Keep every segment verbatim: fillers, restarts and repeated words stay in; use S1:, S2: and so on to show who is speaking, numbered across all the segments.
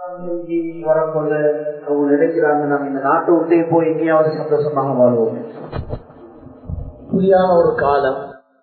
S1: வரப்போல அவங்க நினைக்கிறாங்க நம்ம இந்த நாட்டை விட்டே போய் எங்கேயாவது சந்தோஷமாக வாழ்வோம். புரியாத ஒரு காலம்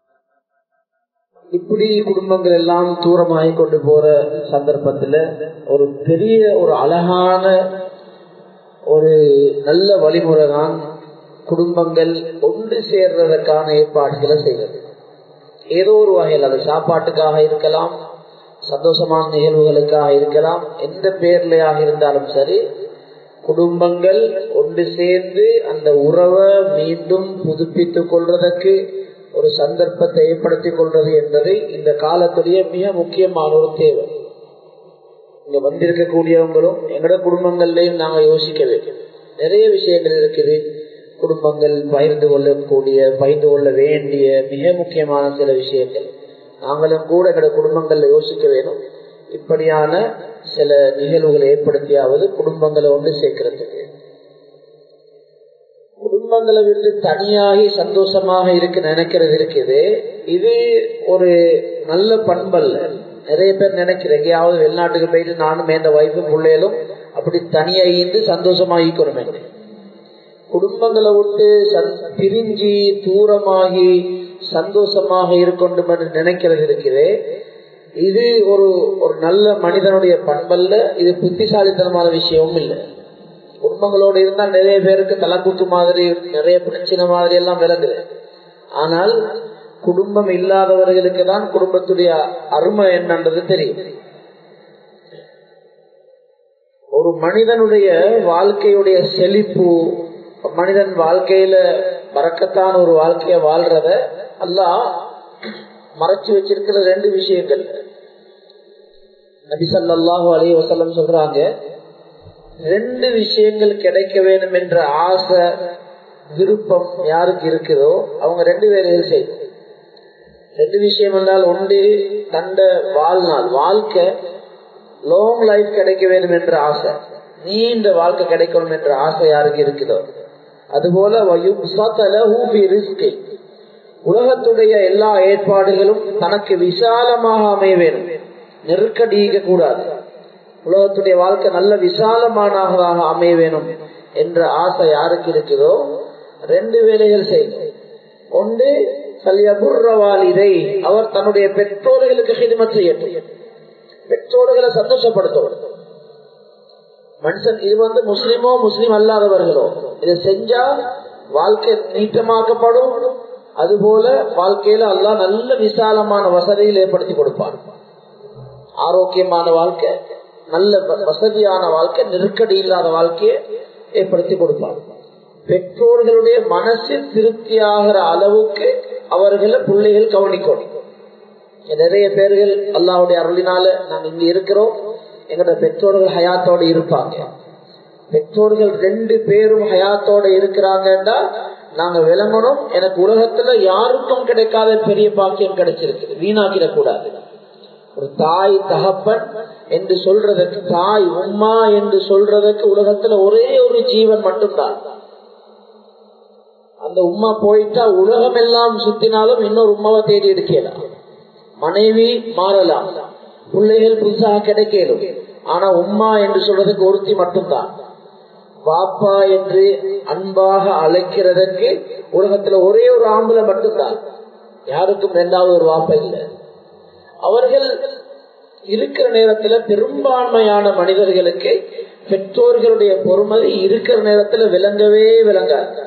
S1: இப்படி குடும்பங்கள் எல்லாம் தூரமாகி கொண்டு போற சந்தர்ப்பத்துல ஒரு பெரிய ஒரு அழகான ஒரு நல்ல வழிமுறை தான் குடும்பங்கள் ஒன்று சேர்றதற்கான ஏற்பாடுகளை செய்வது. ஏதோ ஒரு வகையில் அது சாப்பாட்டுக்காக இருக்கலாம், சந்தோஷமான நிகழ்வுகளுக்காக இருக்கலாம், எந்த பேர்லையாக இருந்தாலும் சரி, குடும்பங்கள் ஒன்று சேர்ந்து அந்த உறவை மீண்டும் புதுப்பித்துக் கொள்வதற்கு ஒரு சந்தர்ப்பத்தை ஏற்படுத்திக் கொள்வது என்பது இந்த காலத்துடைய மிக முக்கியமான ஒரு தேவை. இங்க வந்திருக்கக்கூடியவங்களும் எங்களோட குடும்பங்கள்லையும் நாங்க யோசிக்க வேண்டும். நிறைய விஷயங்கள் இருக்குது குடும்பங்கள் பகிர்ந்து கொள்ளக்கூடிய பகிர்ந்து கொள்ள வேண்டிய மிக முக்கியமான சில விஷயங்கள் நாங்களும் கூட எங்களோட குடும்பங்கள்ல யோசிக்க வேணும். இப்படியான சில நிகழ்வுகளை ஏற்படுத்தியாவது குடும்பங்களை ஒன்று சேர்க்கிறதுக்கு. குடும்பங்களை விட்டு தனியாகி சந்தோஷமாக இருக்கு நினைக்கிறது இருக்குது, இது ஒரு நல்ல பண்பல்ல. நிறைய பேர் நினைக்கிறேன் எங்கேயாவது வெளிநாட்டுக்கு போயிட்டு நானும் என் வைஃபும் பிள்ளைகளும் அப்படி தனியாகிந்து சந்தோஷமாகிக்கணும். குடும்பங்களை விட்டு பிரிஞ்சு தூரமாகி சந்தோஷமாக இருக்கணும் என்று நினைக்கிறது இருக்குது, இது ஒரு ஒரு நல்ல மனிதனுடைய பண்பல்ல. இது புத்திசாலித்தனமான விஷயமும் இல்லை. குடும்பங்களோடு இருந்தால் நிறைய பேருக்கு தலைக்கூத்து மாதிரி நிறைய பிரச்சனை மாதிரி எல்லாம் விளங்குது. ஆனால் குடும்பம் இல்லாதவர்களுக்கு தான் குடும்பத்துடைய அருமை என்னன்றது தெரியும். ஒரு மனிதனுடைய வாழ்க்கையுடைய செழிப்பு, மனிதன் வாழ்க்கையில பறக்கத்தான ஒரு வாழ்க்கைய வாழ்றத அல்லாஹ் மறைச்சு வச்சிருக்கிற ரெண்டு விஷயங்கள். நபி ஸல்லல்லாஹு அலைஹி வஸல்லம் சொல்றாங்க, ரெண்டு விஷயங்கள் கிடைக்க வேண்டும் என்ற ஆசை விருப்பம் யாருக்கு இருக்குதோ அவங்க ரெண்டு வேலைகள் செய்யும். ரெண்டு விஷயம் என்றால், ஒன்று தண்ட வாழ்நாள் வாழ்க்கை லாங் லைஃப் கிடைக்க வேண்டும் என்ற ஆசை, நீண்ட வாழ்க்கை கிடைக்கணும் என்ற ஆசை யாருக்கு இருக்குதோ, அதுபோல உலகத்துடைய எல்லா ஏற்பாடுகளும் தனக்கு விசாலமாக அமைய வேண்டும், நெருக்கடிக்க கூடாது. உலகத்துடைய வாழ்க்கை நல்ல விசாலமானதாக அமைய வேணும் என்ற ஆசை யாருக்கு இருக்குதோ ரெண்டு வேலைகள் செய்யும். ஒன்று இதை அவர் தன்னுடைய பெற்றோர்களுக்கு ஹிதமத் செய்யட்டும், பெற்றோர்களை சந்தோஷப்படுத்த மனுஷன். இது வந்து முஸ்லிமோ முஸ்லிம் அல்லாதவர்களோ இதை செஞ்சா வாழ்க்கை நீட்டமாக்கப்படும். அதுபோல வாழ்க்கையில அல்லாஹ் நல்ல விசாலமான வசதியில் ஏற்படுத்தி கொடுப்பார். ஆரோக்கியமான வாழ்க்கை, நல்ல வசதியான வாழ்க்கை, நெருக்கடி இல்லாத வாழ்க்கையை ஏற்படுத்தி கொடுப்பார். பெற்றோர்களுடைய மனசு திருப்தியாகிற அளவுக்கு அவர்களை பிள்ளைகள் கவனிக்கணும். நிறைய பேர்கள் அல்லாஹ்வுடைய அருளினால நாம் இங்க இருக்கிறோம், எங்களோட பெற்றோர்கள் ஹயாத்தோட இருப்பாங்க. பெற்றோர்கள் ரெண்டு பேரும் ஹயாத்தோட இருக்கிறாங்கன்னா நாங்க விளங்கணும், எனக்கு உலகத்துல யாருக்கும் கிடைக்காத பெரிய பாக்கியம் கிடைச்சிருக்கு, வீணாக்கிடக்கூடாது. ஒரு தாய் தகப்பன் என்று சொல்றதுக்கு, தாய் உம்மா என்று சொல்றதுக்கு உலகத்துல ஒரே ஒரு ஜீவன் மட்டும்தான். அந்த உம்மா போயிட்டா உலகம் எல்லாம் சுத்தினாலும் இன்னொரு உம்மாவை தேடி எடுக்கலாம். மனைவி மாறலாம், பிள்ளைகள் புதுசாக கிடைக்கலும், ஆனா உம்மா என்று சொல்றதுக்கு ஒருத்தி மட்டும்தான். பாப்பா என்று அன்பாக அழைக்கிறதுக்கு உலகத்துல ஒரே ஒரு ஆம்பளை மட்டும்தான், யாருக்கும் ரெண்டாவது ஒரு வாப்பா இல்லை. அவர்கள் இருக்கிற நேரத்துல பெரும்பான்மையான மனிதர்களுக்கு பெற்றோர்களுடைய பொறுமதி இருக்கிற நேரத்துல விளங்கவே விளங்காது.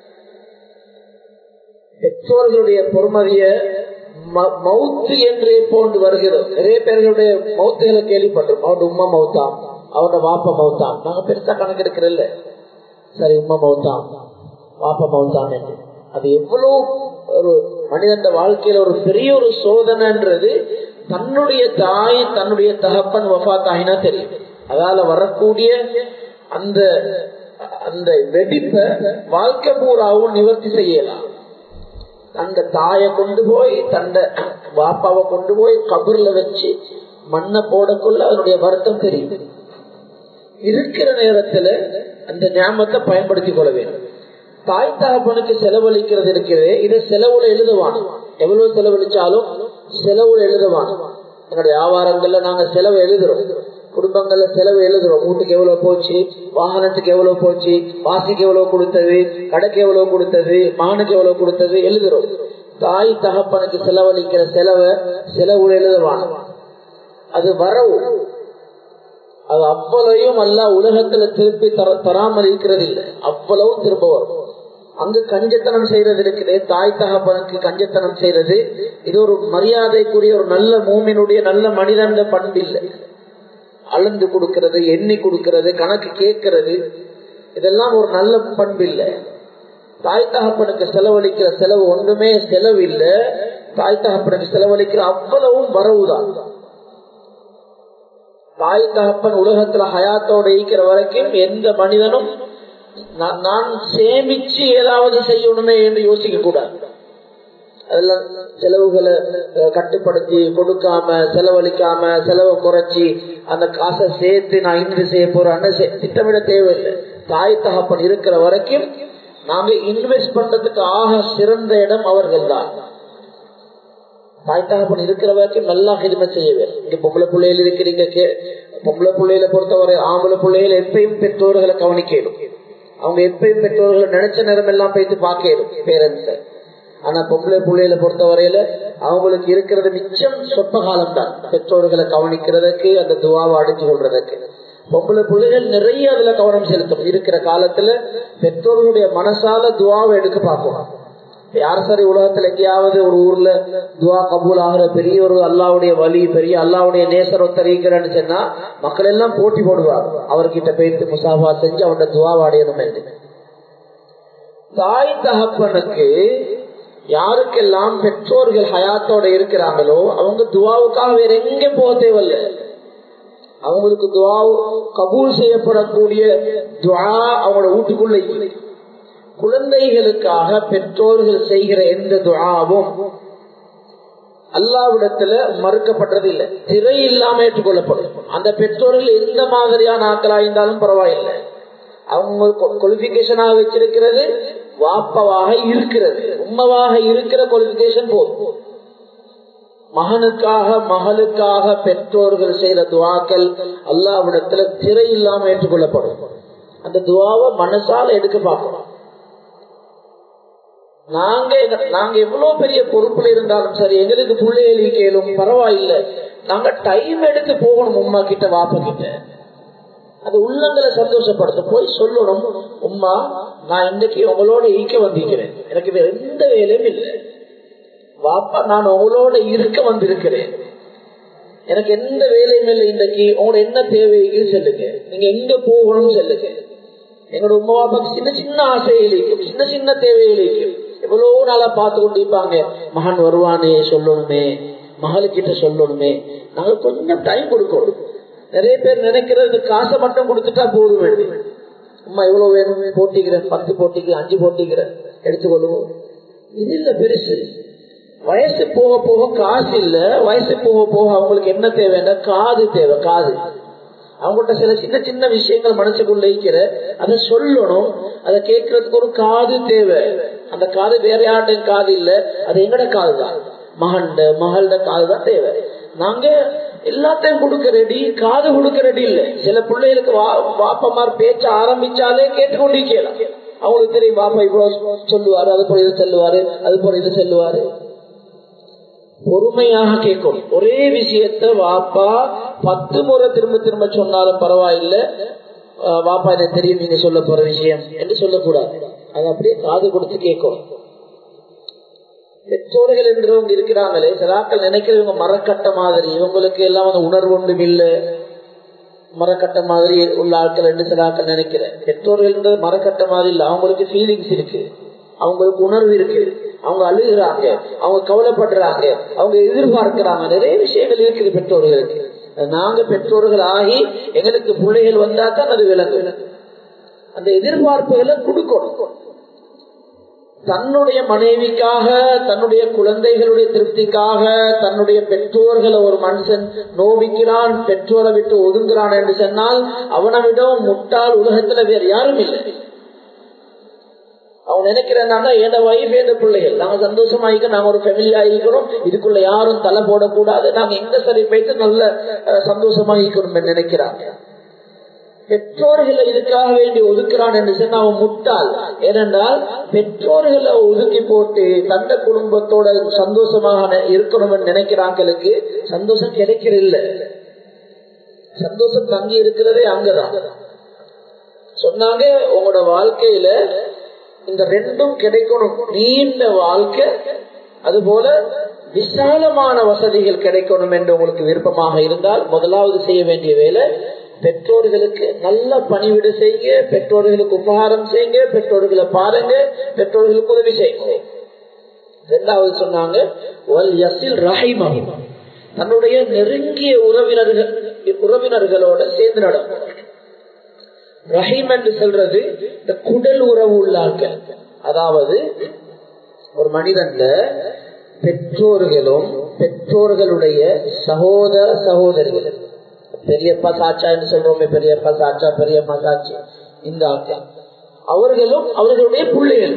S1: பெற்றோர்களுடைய பொறுமதிய மவுத்து என்றே போன்று வருகிறோம். நிறைய பேர்களுடைய மவுத்துகளை கேள்விப்பட்டிருக்கோம். அவருடைய உம்மா மவுத்தாம், அவருடைய வாப்பா மவுத்தாம். நாங்க பெருசா கணக்கெடுக்கிறல்ல, சரி உம்மா மவுத்தாம் வாப்பா மவுத்தாம் என்று. அது எவ்வளவு ஒரு மனிதன் வாழ்க்கையில ஒரு பெரிய ஒரு சோதனைன்றது. தன்னுடைய தாய் தன்னுடைய தகப்பன் வஃபாத்தாகினா தெரியும், அதால வரக்கூடிய அந்த அந்த வெடிப்பை வாழ்க்கை பூராவும் நிவர்த்தி செய்யலாம். அந்த தாயை கொண்டு போய் தந்த வாப்பாவை கொண்டு போய் கபூர்ல வச்சு மண்ணை போடக்குள்ள அதனுடைய வருத்தம் தெரியும். இருக்கிற நேரத்துல அந்த ஞாபகத்தை பயன்படுத்திக் கொள்ள வேண்டும். தாய் தகப்பனுக்கு செலவழிக்கிறது இருக்கிறது, இதை செலவுல எழுதுவான். எவ்வளவு செலவழிச்சாலும் செலவுல எழுதுவான். என்னுடைய வியாபாரங்கள்ல நாங்க செலவு எழுதுறோம். குடும்பங்கள்ல செலவு எழுதுறோம். வீட்டுக்கு எவ்வளவு போச்சு, வாகனத்துக்கு எவ்வளவு போச்சு, வாசிக்கு எவ்வளவு கொடுத்தது, கடைக்கு எவ்வளவு கொடுத்தது, மகனுக்கு எவ்வளவு கொடுத்தது எழுதுறோம். தாய் தகப்பனுக்கு செலவழிக்கிற செலவை செலவு எழுதுவாங்க. அது வரவு. அது அவ்வளவையும் அல்ல உலகத்துல திருப்பி தர தராமல் இருக்கிறது இல்லை. அவ்வளவும் திரும்ப வரும். அங்கு கஞ்சத்தனம் செய்யறது இருக்குது. தாய் தகப்பனுக்கு கஞ்சத்தனம் செய்யறது இது ஒரு மரியாதைக்குரிய ஒரு நல்ல மூமினுடைய நல்ல மனிதன் பண்பு இல்லை. அளந்து கொடுக்கிறது, எண்ணி கொடுக்கிறது, கணக்கு கேட்கிறது, இதெல்லாம் ஒரு நல்ல பண்பு இல்லை. தாய் தகப்பனுக்கு செலவழிக்கிற செலவு ஒன்றுமே செலவு இல்லை. தாய் தகப்பனுக்கு செலவழிக்கிற அவ்வளவும் வரவுதான். தாய் தகப்பன் உலகத்துல ஹயாத்தோட இருக்கிற வரைக்கும் எந்த மனிதனும் நான் சேமிச்சு ஏதாவது செய்யணுமே என்று யோசிக்க கூடாது. அதெல்லாம் செலவுகளை கட்டுப்படுத்தி கொடுக்காம, செலவழிக்காம, செலவை குறைச்சி அந்த காசை சேர்த்து நான் இன்று செய்ய போறேன்னு திட்டமிட தேவையில்லை. தாய் தகப்பன் இருக்கிற வரைக்கும் நாங்க இன்வெஸ்ட் பண்றதுக்கு ஆக சிறந்த இடம் அவர்கள் தான். தாய் தகப்பன் இருக்கிற வரைக்கும் நல்லா ஹிதமை செய்யவே. இங்க பொம்பளை பிள்ளைகள் இருக்கிறீங்க, பொம்பளை பிள்ளைகளை பொறுத்தவரை ஆம்பளை பிள்ளைகள் எப்பயும் பெற்றோர்களை கவனிக்கணும். அவங்க எப்பயும் பெற்றோர்களை நினைச்ச நேரம் எல்லாம் போயிட்டு பார்க்கணும் பேரண்ட்ஸ. ஆனா பொம்பளை பிள்ளைகளை பொறுத்தவரையில அவங்களுக்கு இருக்கிறது மிச்சம் சொற்ப காலம் தான் பெற்றோர்களை கவனிக்கிறதுக்கு, அந்த துவாவை அடிச்சு கொள்றதுக்கு. பொம்பளை பிள்ளைகள் நிறைய அதுல கவனம் செலுத்தும். இருக்கிற காலத்துல பெற்றோர்களுடைய மனசால துவாவை எடுக்க பார்க்கணும். யார் சரி உலகத்துல எங்கேயாவது ஒரு ஊர்ல துவா கபூல் ஆகிற பெரிய ஒரு அல்லாவுடைய வலி, பெரிய அல்லாவுடைய நேசர் ஒத்தரிக்கிறன்னு சொன்னா மக்கள் எல்லாம் போட்டி போடுவாங்க. அவர்கிட்ட போயிட்டு முசாஃபா செஞ்சு அவனோட துவாவை அடையணும் என்று. தாய் தகப்பனுக்கு யாருக்கெல்லாம் பெற்றோர்கள் ஹயாத்தோட இருக்கிறாங்களோ அவங்க துவாவுக்காக வேற எங்க போக தேவையில்ல. அவங்களுக்கு துவா கபூல் செய்யப்படக்கூடிய துவா அவங்களோட வீட்டுக்குள்ள இல்லை. குழந்தைகளுக்காக பெற்றோர்கள் செய்கிற எந்த துஆவும் அல்லாஹ்விடத்துல மறுக்கப்பட்டது இல்லை, திரை இல்லாம ஏற்றுக்கொள்ளப்படும். அந்த பெற்றோர்கள் எந்த மாதிரியான ஆட்களா இருந்தாலும் பரவாயில்லை. அவங்க குவாலிபிகேஷனாக வச்சிருக்கிறது வாப்பவாக இருக்கிறது, உம்மவாக இருக்கிற குவாலிபிகேஷன் போதும். மகனுக்காக மகளுக்காக பெற்றோர்கள் செய்த துவாக்கள் அல்லாஹ்விடத்துல திரை இல்லாம ஏற்றுக்கொள்ளப்படும். அந்த துவாவை மனசால எடுக்க பார்க்கணும். நாங்க நாங்க எவ்வளவு பெரிய பொறுப்புல இருந்தாலும் சரி, எங்களுக்கு பிள்ளைகளுக்கு கேளும் பரவாயில்லை, நாங்க டைம் எடுத்து போகணும் உம்மா கிட்ட வாப்பா கிட்ட. அது உள்ளங்களை சந்தோஷப்படுத்த போய் சொல்லணும், உம்மா நான் இன்னைக்கு உங்களோட ஈக்க வந்திருக்கிறேன், எனக்கு வேற எந்த வேலையும் இல்லை. வாப்பா நான் உங்களோட இருக்க வந்திருக்கிறேன், எனக்கு எந்த வேலையும் இல்லை. இன்னைக்கு உங்களோட என்ன தேவைக்கு சொல்லுங்க, நீங்க எங்க போகணும் சொல்லுங்க. எங்களோட உமா வாப்பாக்கு சின்ன சின்ன ஆசைகளுக்கும் சின்ன சின்ன தேவைகளுக்கும் எவ்வளவு நாளா பார்த்து கொண்டிருப்பாங்க. மகன் வருவானே சொல்லணுமே, மகளுக்கிட்ட சொல்லணுமே. நாங்க கொஞ்சம் டைம் கொடுக்கணும். நிறைய பேர் நினைக்கிறது காசை மட்டும் கொடுத்துட்டா போதும் வேணும். அம்மா எவ்வளவு வேணும் போட்டிக்கிறேன், பத்து போட்டிக்கிறேன், அஞ்சு போட்டிக்கிறேன் எடுத்துக்கொள்ளுவோம். இது இல்ல பெருசு. வயசு போக போக காசு இல்ல, வயசு போக போக அவங்களுக்கு என்ன தேவைன்னா காது தேவை. காது அவங்கள்ட்ட சில சின்ன சின்ன விஷயங்கள் மனசுக்குள்ள இருக்கிற அதை சொல்லணும், அதை கேட்கறதுக்கு ஒரு காது தேவை. அந்த காது வேற யார்டையும் காது இல்ல, அது எங்கட காது தான், மகண்ட மகளோட காது தான் தேவை. நாங்க எல்லாத்தையும் கொடுக்க ரெடி, காது கொடுக்க ரெடி இல்லை. சில பிள்ளைகளுக்கு வாப்பமார் பேச்ச ஆரம்பிச்சாலே கேட்டுக்கொண்டிருக்கலாம். அவங்களுக்கு தெரியும் பாப்பா இவ்வளவு சொல்லுவாரு, அது போல இது சொல்லுவாரு, அது போல இது சொல்லுவாரு. பொறுமையாக கேட்கும். ஒரே விஷயத்த வாப்பா பத்து முறை திரும்ப திரும்ப சொன்னாலும் பரவாயில்லை, வாப்பா எனக்கு தெரியும் நீங்க சொல்ல போற விஷயம் என்று சொல்லக்கூடாது. அது அப்படியே காது கொடுத்து கேட்கும். பெற்றோர்கள் என்றவங்க இருக்கிறாங்களே, சிலாக்கள் நினைக்கிறவங்க மரக்கட்ட மாதிரி, இவங்களுக்கு எல்லாம் வந்து உணர்வு ஒன்றும் இல்லை, மரக்கட்ட மாதிரி உள்ள ஆட்கள் என்று சிலாக்கள் நினைக்கிறேன். பெற்றோர்கள் மரக்கட்ட மாதிரி இல்லை, அவங்களுக்கு ஃபீலிங்ஸ் இருக்கு, அவங்களுக்கு உணர்வு இருக்கு, அவங்க அழுகுறாங்க, அவங்க கவலைப்படுறாங்க, அவங்க எதிர்பார்க்கிறாங்க, நிறைய விஷயங்கள் இருக்குது பெற்றோர்களுக்கு. நாங்க பெற்றோர்கள் ஆகி எங்களுக்கு பிள்ளைகள் வந்தா தான் அது விளங்கு. அந்த எதிர்பார்ப்புகளை கொடுக்கணும். தன்னுடைய மனைவிக்காக, தன்னுடைய குழந்தைகளுடைய திருப்திக்காக, தன்னுடைய பெற்றோர்களை ஒரு மனுஷன் நோவிக்கிறான், பெற்றோரை விட்டு ஒதுங்குறான் என்று சொன்னால் அவனை விட முட்டாள் உலகத்துல வேறு யாரும் இல்லை. அவங்க நினைக்கிறேன்னா என் வைஃப் எந்த பிள்ளைகள் நாங்க சந்தோஷமாயிக்க நாங்க ஒரு ஃபேமிலியா இருக்கிறோம், இதுக்குள்ள யாரும் தலை போடக்கூடாது, நாங்க எங்க சரி போயிட்டு நல்ல சந்தோஷமா இருக்கணும் நினைக்கிறாங்க. பெற்றோர்களை இதுக்காக வேண்டி ஒதுக்குறான் என்று சொன்னா அவன் முட்டாள். ஏனென்றால் பெற்றோர்களை ஒதுக்கி போட்டு தந்த குடும்பத்தோட சந்தோஷமாக இருக்கணும் நினைக்கிறாங்களுக்கு சந்தோஷம் கிடைக்கிறதில்ல. சந்தோஷம் தங்கி இருக்கிறதே அங்கதான். சொன்னாங்க உங்களோட வாழ்க்கையில இந்த ரெண்டும் கிடைக்கணும், நீண்ட வாழ்க்கை அதுபோல விசாலமான வசதிகள் கிடைக்கணும் என்று உங்களுக்கு விருப்பமாக இருந்தால் முதலாவது செய்ய வேண்டிய வேலை பெற்றோர்களுக்கு நல்ல பணிவிடு செய்யுங்க, பெற்றோர்களுக்கு உபகாரம் செய்யுங்க, பெற்றோர்களை பாருங்க, பெற்றோர்களுக்கு உதவி செய்யுங்க. இரண்டாவது சொன்னாங்க தன்னுடைய நெருங்கிய உறவினர்கள் உறவினர்களோட சேர்ந்து நடக்கும். ரஹீம் என்று சொல்றது இந்த குடல் உறவு உள்ளார்கள். அதாவது ஒரு மனிதன்ல பெற்றோர்களும் பெற்றோர்களுடைய சகோதர சகோதரிகள், பெரியப்பா சாச்சா என்று சொல்றோமே, பெரியப்பா சாச்சா பெரியம்மா சாச்சி, இந்த ஆட்கள் அவர்களும் அவர்களுடைய பிள்ளைகள்,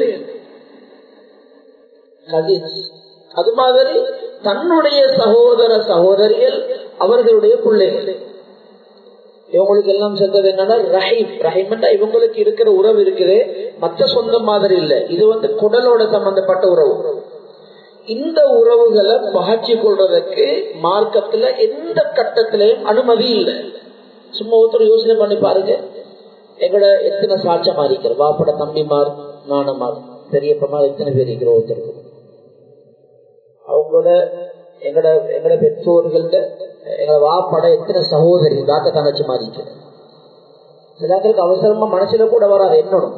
S1: அது மாதிரி தன்னுடைய சகோதர சகோதரிகள் அவர்களுடைய பிள்ளைகள். இவங்களுக்கு எல்லாம் சொல்றது என்னன்னா ரஹீம். ரஹீம் இவங்களுக்கு இருக்கிற உறவு இருக்குது, மற்ற சொந்தம் மாதிரி இல்லை, இது வந்து குடலோட சம்பந்தப்பட்ட உறவு. இந்த உறவுகளை பகச்சி கொள்றதுக்கு மார்க்கத்துல எந்த கட்டத்திலையும் அனுமதி இல்லை. சும்மா ஒருத்தர் யோசனை பண்ணி பாருங்க, எங்கட எத்தனை சாட்சமா இருக்கிற வாப்பட தம்பிமார் நானமார் பெரியப்பமார் எத்தனை பேர் இருக்கிற ஒருத்தருக்கு அவங்களோட எங்கட எங்கட பெற்றோர்கள்ட்ட எங்களை வாப்பட எத்தனை சகோதரி தாத்த தங்கச்சி மாதிரி இருக்கிற சிலாக்களுக்கு அவசரமா மனசுல கூட வராது என்னணும்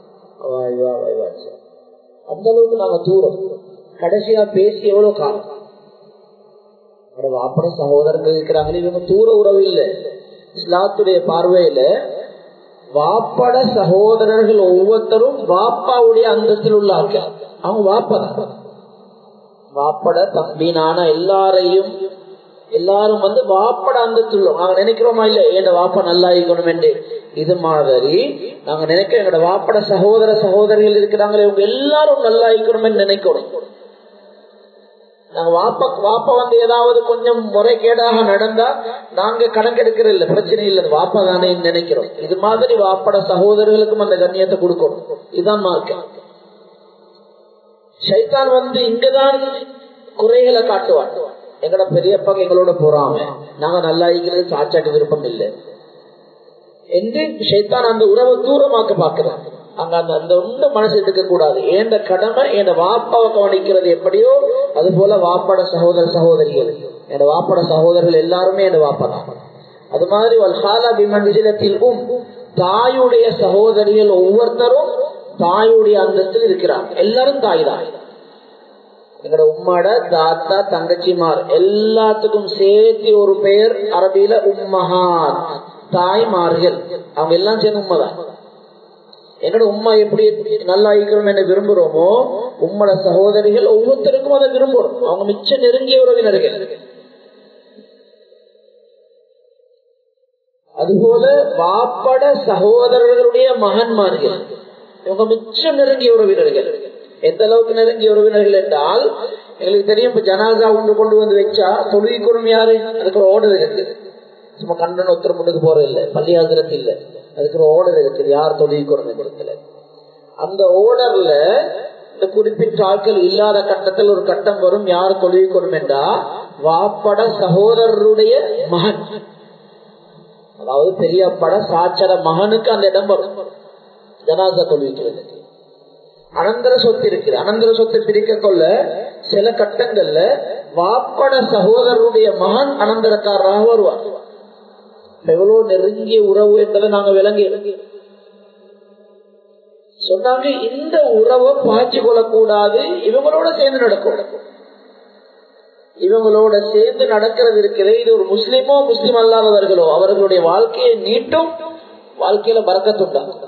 S1: அந்த அளவுக்கு நாங்க தூரம். கடைசியா பேசி எவ்வளவு காலம் வாப்பட சகோதரர்கள் இருக்கிறாங்களே இவங்க தூர உறவு இல்லை. இஸ்லாத்துடைய பார்வையில வாப்பட சகோதரர்கள் ஒவ்வொருத்தரும் வாப்பாவுடைய அந்தஸ்தில் உள்ள ஆட்கள். அவங்க வாப்பா வாப்பட தம்பி நானா எல்லாரையும் எல்லாரும் வந்து வாப்பட அந்தஸ்தில் நாங்க நினைக்கிறோமா இல்ல எங்க வாப்பா நல்லா இருக்கணும் என்று. இது மாதிரி நாங்க நினைக்கிறோம் எங்களோட வாப்பட சகோதர சகோதரிகள் இருக்கிறாங்களே இவங்க எல்லாரும் நல்லா இருக்கணும் நினைக்கணும். நாங்க வாப்பா வாப்பா வந்து ஏதாவது கொஞ்சம் முறைகேடாக நடந்தா நாங்க கணக்கெடுக்கிறது இல்லை, பிரச்சனை இல்லை, வாப்பா தானே நினைக்கிறோம். இது மாதிரி வாப்பட சகோதரர்களுக்கும் அந்த கண்ணியத்தை கொடுக்கணும். இதுதான் மார்க்கம். ஷைத்தான் வந்து இங்கதான் குறைகளை காட்டுவான். எங்கட பெரியப்பா எங்களோட போறாம நாங்க நல்லா இருக்கிறது சாச்சாக்கு விருப்பம் இல்லை என்று ஷைத்தான் அந்த உறவை தூரமாக்க பாக்குறாங்க. அங்க அந்த அந்த ஒன்று மனசு எடுக்க கூடாது. ஏண்ட கடமை என் வாப்பாவை கவனிக்கிறது எப்படியோ அது போல வாப்பட சகோதர சகோதரிகள் என் வாப்பட சகோதரர்கள் எல்லாருமே என் வாப்பா தான். அது மாதிரி தாயுடைய சகோதரிகள் ஒவ்வொருத்தரும் தாயுடைய அந்தஸ்தில் இருக்கிறாங்க. எல்லாரும் தாய் தான். எங்களோட உம்மாட தாத்தா தங்கச்சிமார் எல்லாத்துக்கும் சேர்த்து ஒரு பெயர் அரபியில உம்மஹாத், தாய்மார்கள். அவங்க எல்லாம் சேர்ந்து உண்மைதான். எங்களோட உம்மா எப்படி நல்லா இருக்கணும் என்ன விரும்புறோமோ உம்மோட சகோதரிகள் ஒவ்வொருத்தருக்கும் அதை விரும்புறோம். அவங்க மிச்ச நெருங்கிய உறவினர்கள். அதுபோல வாப்பட சகோதரர்களுடைய மகன்மார்கள் இவங்க மிச்சம் நெருங்கிய உறவினர்கள். எந்த அளவுக்கு நெருங்கிய உறவினர்கள் என்றால் எங்களுக்கு தெரியும், இப்ப ஜனாசா ஒன்று கொண்டு வந்து வச்சா தொழுவிக்கணும் யாரு, அதுக்கு ஒரு ஓடுதல் இருக்கு. சும்மா கண்ணன் ஒருத்தர் முன்னுக்கு போறது இல்லை, பள்ளியாசிரத்து இல்லை, அதுக்கு ஒரு ஓடர் இருக்குது யார் தொழுவிக்கணும். அந்த ஓடர்ல இந்த குறிப்பிட்ட ஆட்கள் இல்லாத கட்டத்தில் ஒரு கட்டம் வரும், யார் தொழுவிக்கணும் என்றா வாப்பட சகோதரருடைய மகன், அதாவது பெரியப்பட சாச்சர மகனுக்கு அந்த இடம் வரும் ஜனாசா தொழுவிக்கிறது. அனந்தர சொத்து இருக்குது. அனந்தர சொத்தை பிரிக்க கொள்ள சில கட்டங்கள்ல வாப்பட சகோதரருடைய மகன் அனந்தரக்காரராக வருவார். எவ்வளவு நெருங்கிய உறவு என்பதை நாங்க விளங்கி சொன்னாங்க. இந்த உறவை பாய்ச்சி கொள்ளக்கூடாது, இவங்களோட சேர்ந்து நடக்கும். இவங்களோட சேர்ந்து நடக்கிறது இருக்கிறது, இது ஒரு முஸ்லிமோ முஸ்லிம் அல்லாதவர்களோ அவர்களுடைய வாழ்க்கையை நீட்டும், வாழ்க்கையில பரக்கத்துண்டாகும்.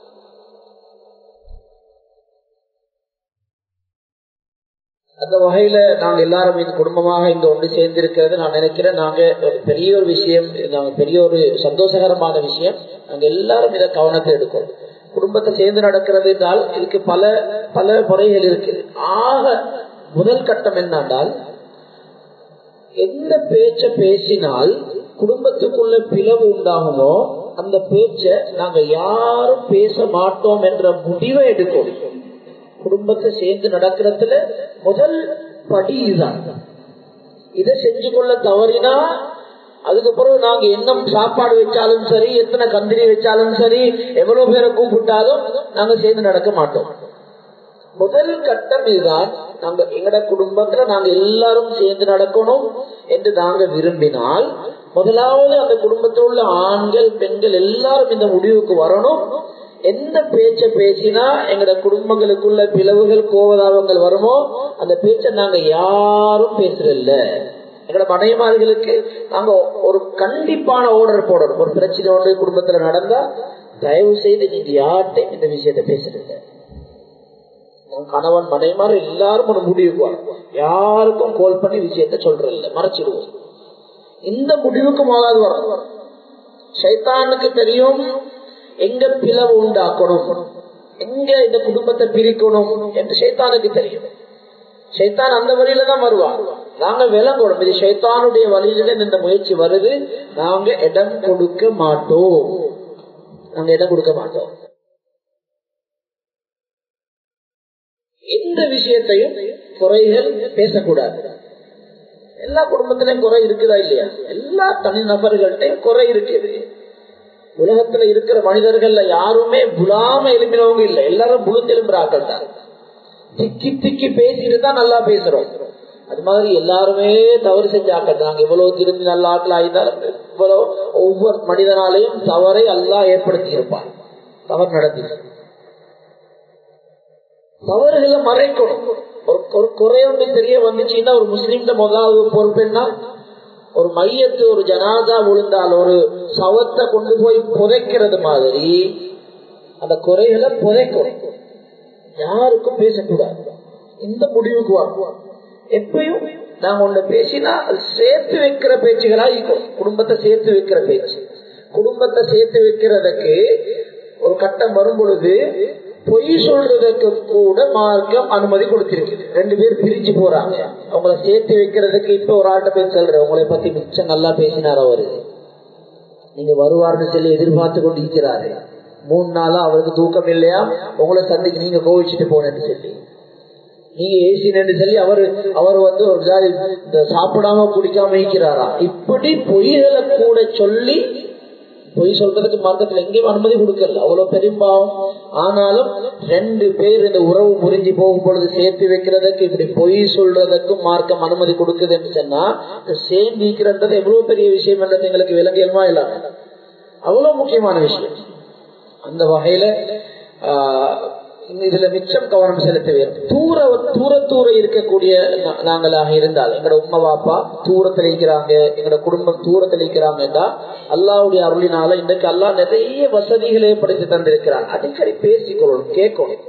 S1: அந்த வகையில நாங்க எல்லாரும் இந்த குடும்பமாக இங்க ஒன்று சேர்ந்திருக்கிறது நான் நினைக்கிறேன். நாங்க பெரிய ஒரு விஷயம், நாங்க பெரிய ஒரு சந்தோஷகரமான விஷயம். நாங்க எல்லாரும் இதை கவனத்தை எடுக்கணும். குடும்பத்தை சேர்ந்து நடக்கிறது என்றால் இதுக்கு பல பல முறைகள் இருக்கு. ஆக முதல் கட்டம் என்னென்றால், எந்த பேச்ச பேசினால் குடும்பத்துக்குள்ள பிளவு உண்டாகுமோ அந்த பேச்ச நாங்க யாரும் பேச மாட்டோம் என்ற முடிவை எடுக்கணும். குடும்பத்தை சேர்ந்து நடக்கிறதுல முதல் படி இதுதான். இதை செஞ்சு கொள்ள தவறினா அதுக்கப்புறம் நாங்க என்ன சாப்பாடு வச்சாலும் சரி, எத்தனை கந்திரி வச்சாலும் சரி, எவ்வளவு பேரை கூப்பிட்டாலும் நாங்க சேர்ந்து நடக்க மாட்டோம். முதல் கட்டம் இதுதான். நாங்க எங்கட குடும்பத்துல நாங்க எல்லாரும் சேர்ந்து நடக்கணும் என்று நாங்க விரும்பினால் முதலாவது அந்த குடும்பத்தில் உள்ள ஆண்கள் பெண்கள் எல்லாரும் இந்த முடிவுக்கு வரணும். எந்த பேச்ச பேசினா எங்கட குடும்பங்களுக்குள்ள பிளவுகள் கோவதாபங்கள் வருமோ அந்த பேச்ச நாங்க யாரும் பேசுறதில்ல. எங்கட மனைவிமார்களுக்கு நாங்க ஒரு கண்டிப்பான ஆர்டர் போடணும். ஒரு பிரச்சனை ஒன்று குடும்பத்துல நடந்தா தயவு செய்து நீங்க யார்கிட்டையும் இந்த விஷயத்த பேசுறீங்க. கணவன் மனைவிமார் எல்லாரும் ஒரு முடிவுக்கு வரும். யாருக்கும் கோல் பண்ணி விஷயத்த சொல்றதில்ல, மறைச்சிடுவோம். இந்த முடிவுக்கு முதலாவது வரும். சைத்தானுக்கு தெரியும் எங்க பிளவு உண்டாக்கணும், எங்க இந்த குடும்பத்தை பிரிக்கணும் என்று சைத்தானுக்கு தெரியும். சைத்தான் அந்த வழியில தான் வருவான். நாங்க விளங்கணும் இது சைத்தானுடைய வழியில இந்த முயற்சி வருது. நாங்க இடம் கொடுக்க மாட்டோம், நாங்க இடம் கொடுக்க மாட்டோம். எந்த விஷயத்தையும் குறைகள் பேசக்கூடாது. எல்லா குடும்பத்திலையும் குறை இருக்குதா இல்லையா? எல்லா தனி நபர்கள்ட்டையும் குறை இருக்குது. உலகத்துல இருக்கிற மனிதர்கள்ல யாருமே புலாம எழுப்பினவங்க இல்லை, எல்லாரும் புழுந்து எழும்புறாக்கள் தான். திக்கி திக்கி பேசிட்டு தான் நல்லா பேசுறோம். அது மாதிரி எல்லாருமே தவறு செஞ்சாக்கள். நாங்க இவ்வளவு திரும்பி நல்ல ஆட்கள் ஆகினாலும் இவ்வளவு ஒவ்வொரு மனிதனாலையும் தவறை அல்லாஹ் ஏற்படுத்தி இருப்பான். தவறு நடத்தி தவறுகளை மறைக்கணும். ஒரு குறையொன்று தெரிய வந்துச்சுன்னா ஒரு முஸ்லீம்ல முதலாவது பொறுப்பு என்ன? ஒரு மையத்து ஒரு ஜனாதா விழுந்தால் ஒரு சவத்தை கொண்டு போய் புதைக்கிறது மாதிரி அந்த குறைகளை புதைக்கணும். யாருக்கும் பேசக்கூடாது. இந்த முடிவுக்கு வரும். எப்பயும் நாங்க ஒண்ணு பேசினா அது சேர்த்து வைக்கிற பேச்சுகளா இருக்கும். குடும்பத்தை சேர்த்து வைக்கிற பேச்சு. குடும்பத்தை சேர்த்து வைக்கிறதுக்கு ஒரு கட்டம் வரும் பொழுது பொய் சொல்றதுக்கு கூட மார்க்கம் அனுமதி கொடுத்திருக்கு. ரெண்டு பேர் பிரிஞ்சு போறாங்க, அவங்கள சேர்த்து வைக்கிறதுக்கு. இப்ப ஒரு ஆட்ட பேர் சொல்ற உங்களை பத்தி மிச்சம் நல்லா பேசினார் அவரு, நீங்க வருவார்னு சொல்லி எதிர்பார்த்து கொண்டு இருக்கிறாரு. மூணு நாளா அவருக்கு தூக்கம் இல்லையா, உங்களை சந்திக்கு நீங்க கோவிச்சுட்டு போனேன்னு சொல்லி நீங்க ஏசினு சொல்லி அவரு அவர் வந்து ஒரு ஜாதி சாப்பிடாம குடிக்காம இருக்கிறாரா. இப்படி பொய்களை கூட சொல்லி பொய் சொல்றதுக்கு மார்க்கத்துல எங்கேயும் அனுமதி கொடுக்கல, அவ்வளவு பெரும்பாவும். ஆனாலும் ரெண்டு பேர் இந்த உறவு முறிஞ்சி போகும் பொழுது சேர்த்து வைக்கிறதுக்கு இப்படி பொய் சொல்றதுக்கும் மார்க்கம் அனுமதி கொடுக்குதுன்னு சொன்னா சேர்ந்திக்கிறது எவ்வளவு பெரிய விஷயம் என்றது எங்களுக்கு விளங்கியல்மா இல்லாம அவ்வளவு முக்கியமான விஷயம். அந்த வகையில ஆஹ் இதுல மிச்சம் கவனம் செலுத்த வேண்டும். தூர தூர தூர இருக்கக்கூடிய நாங்களாக இருந்தால் எங்களோட உம்மா பாப்பா தூரத்தில் இருக்கிறாங்க, எங்களோட குடும்பம் தூரத்தில் இருக்கிறாங்கன்னா அல்லாஹ்வுடைய அருளினால இன்றைக்கு அல்லாஹ் நிறைய வசதிகளை படைத்து தந்திருக்கிறாங்க. அடிக்கடி பேசிக்கொள்ளணும், கேட்கணும்.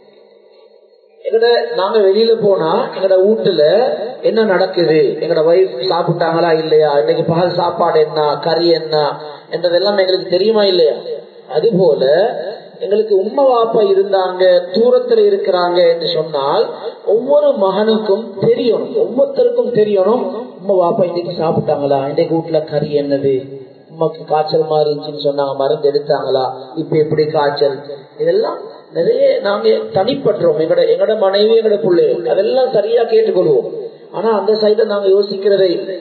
S1: எங்கட நாங்க வெளியில போனா எங்கட வீட்டுல என்ன நடக்குது, எங்கட வைஃப் சாப்பிட்டாங்களா இல்லையா, இன்னைக்கு பகல் சாப்பாடு என்ன, கறி என்ன என்றதெல்லாம் எங்களுக்கு தெரியுமா இல்லையா? அது போல எங்களுக்கு உம்மா வாப்பா இருந்தாங்க தூரத்துல இருக்கிறாங்க என்று சொன்னால் ஒவ்வொரு மகனுக்கும் தெரியணும், ஒவ்வொருத்தருக்கும் தெரியணும் உம்மா வாப்பா இன்னைக்கு சாப்பிட்டாங்களா, இன்னைக்கு வீட்டுல கறி என்னது, உமாக்கு காய்ச்சல் மாதிரி இருந்துச்சுன்னு சொன்னாங்க, மருந்து எடுத்தாங்களா, இப்ப எப்படி காய்ச்சல், இதெல்லாம் நிறைய நாங்க தனிப்பற்றோம். எங்கட எங்கட மனைவி எங்கட பிள்ளைகள் அதெல்லாம் சரியா கேட்டுக்கொள்வோம். ஆனா அந்த சைட நாங்க யோசிக்கிறதே இல்லை.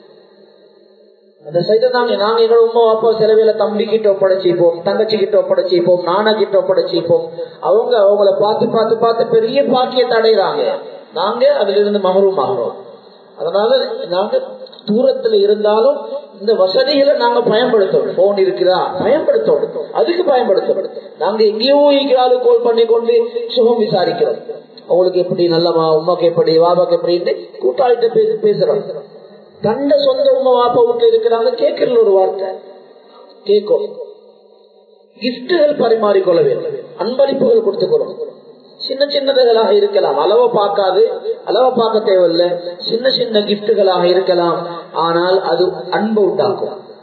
S1: அந்த சைட நாங்க நாங்க எங்களோட உமா அப்பா செலவில தம்பி கிட்ட ஒப்படைச்சிப்போம், தங்கச்சி கிட்ட ஒப்படைச்சிப்போம், நானா கிட்ட ஒப்படைச்சிப்போம். அவங்க அவங்கள பார்த்து பார்த்து பார்த்து பெரிய பாக்கியத்தை அடைகிறாங்க, நாங்க அதுல இருந்து மகரும் ஆகிறோம். அதனால நாங்க தூரத்துல இருந்தாலும் இந்த வசதிகளை நாங்க பயன்படுத்தணும். போன் இருக்குதா பயன்படுத்தணும், அதுக்கு பயன்படுத்தணும். நாங்க எங்கேயோ இருக்கிறாலும் கோல் பண்ணி கொண்டு சுகம் விசாரிக்கிறோம். அவங்களுக்கு எப்படி நல்லமா, உமாக்கு எப்படி, வாபாக்கு எப்படின்னு கூட்டாளிட்ட பேசி பேசுறோம். தண்ட சொந்த உமா வாப்பா வீட்டுல இருக்கிறாங்க, கேட்கறது ஒரு வார்த்தை கேட்கும். கிஃப்டுகள் பரிமாறிக்கொள்ள வேண்டும், அன்பளிப்புகள் கொடுத்துக்கொள்ளும். சின்ன சின்னதுகளாக இருக்கலாம், அளவை பார்க்காது, அளவை பார்க்க தேவையில்லை. சின்ன சின்ன கிஃப்டுகளாக இருக்கலாம், ஆனால் அது அன்பு உண்டாக்கும்.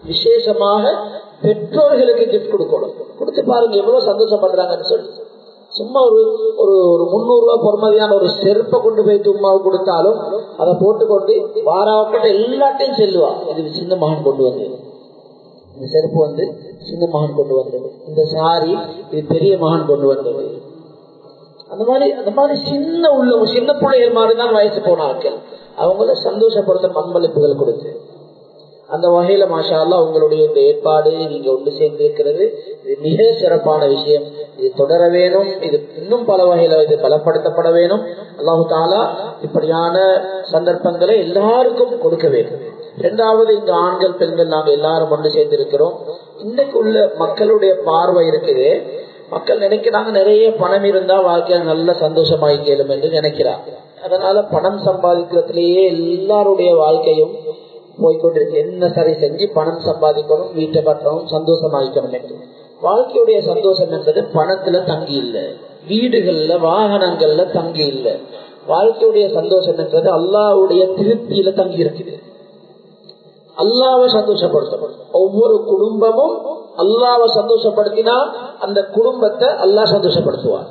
S1: விசேஷமாக பெற்றோர்களுக்கு கிஃப்ட் கொடுக்கணும். கொடுத்து பாருங்க எவ்வளவு சந்தோஷப்படுறாங்கன்னு சொல்லி. சும்மா ஒரு ஒரு ஒரு முன்னூறு ரூபாய் பொறுமதியான ஒரு செருப்பை கொண்டு போய் உமாவுக்கு கொடுத்தாலும் அதை போட்டுக்கொண்டு வாராவப்பட்ட எல்லாத்தையும் செல்லுவா. இது சின்ன மகன் கொண்டு வந்தது, இந்த செருப்பு வந்து சின்ன மகன் கொண்டு வந்தது, இந்த சாரி இது பெரிய மகன் கொண்டு வந்தது. அந்த மாதிரி அந்த மாதிரி சின்ன உள்ள சின்ன பிள்ளைகள் மாதிரிதான் வயசு போன ஆட்கள். அவங்கள சந்தோஷப்படுத்த பங்களிப்புகள் கொடுத்து அந்த வகையில மாஷா அல்லாஹ் உங்களுடைய இந்த ஏற்பாடு நீங்க ஒன்று சேர்ந்து இருக்கிறது இது மிக சிறப்பான விஷயம். இது தொடர வேணும். இது இன்னும் பல வகையில இது பலப்படுத்தப்பட வேணும். அல்லாஹு தாலா இப்படியான சந்தர்ப்பங்களை எல்லாருக்கும் கொடுக்க வேண்டும். இரண்டாவது, இந்த ஆண்கள் பெண்கள் நாங்க எல்லாரும் ஒன்று சேர்ந்து இருக்கிறோம். இன்னைக்கு உள்ள மக்களுடைய பார்வை இருக்குது, மக்கள் நினைக்கிறாங்க நிறைய பணம் இருந்தா வாழ்க்கையில நல்ல சந்தோஷமாயிக்கலும் என்று நினைக்கிறாங்க. அதனால பணம் சம்பாதிக்கிறதுலேயே எல்லாருடைய வாழ்க்கையும் போய்கொண்டிருக்கு. என்ன சரி செஞ்சு பணம் சம்பாதிக்கணும், வீட்டை கட்டணும், சந்தோஷமாயிக்கணும் என்று. வாழ்க்கையுடைய சந்தோஷம் என்பது பணத்துல தங்கி இல்லை, வீடுகள்ல வாகனங்கள்ல தங்கி இல்லை. வாழ்க்கையுடைய சந்தோஷம் என்பது அல்லாஹ்வுடைய திருப்தியில தங்கி இருக்குது. அல்லாஹ்வை சந்தோஷப்படுத்தணும். ஒவ்வொரு குடும்பமும் அல்லாஹ்வை சந்தோஷப்படுத்தினா அந்த குடும்பத்தை அல்லாஹ் சந்தோஷப்படுத்துவார்.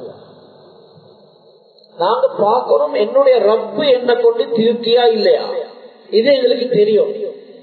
S1: நாங்க பார்க்கணும் என்னுடைய ரப்பு என்ன கொண்டு திருப்தியா இல்லையா, இது எங்களுக்கு தெரியும்.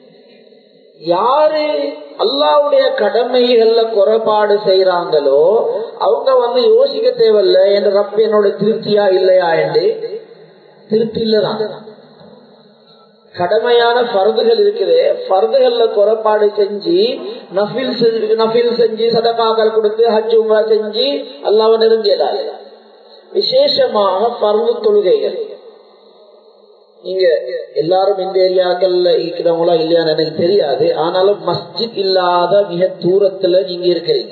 S1: யாரு அல்லாஹ்வுடைய கடமைகள்ல குறைபாடு செய்யறாங்களோ அவங்க வந்து யோசிக்க தேவையில்ல என் ரப்பு என்னோட திருப்தியா இல்லையா என்று. திருப்தி இல்லதான். கடமையான ஃபர்துகள் இருக்குது, ஃபர்துகள்ல குறைபாடு செஞ்சு நஃபில் நஃபில் செஞ்சு சதகாக்கள் கொடுத்து ஹஜ் உம்ரா செஞ்சு அல்லாஹ்வை நெருங்கியதால. விசேஷமாக ஃபர்து தொழுகைகள், நீங்க எல்லாரும் இந்த ஏரியாக்கள்ல இருக்கிறவங்களா இல்லையான்னு எனக்கு தெரியாது, ஆனாலும் மஸ்ஜித் இல்லாத மிக தூரத்துல நீங்க இருக்கிறீங்க.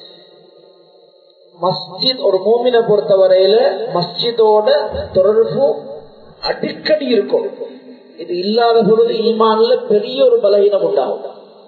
S1: மஸ்ஜித் ஒரு மூமினை பொறுத்த வரையில மஸ்ஜிதோட தொடர்பு அடிக்கடி இருக்கும். இது இல்லாத பொழுது ஈமான்ல பெரிய ஒரு பலவீனம் உண்டாகும்.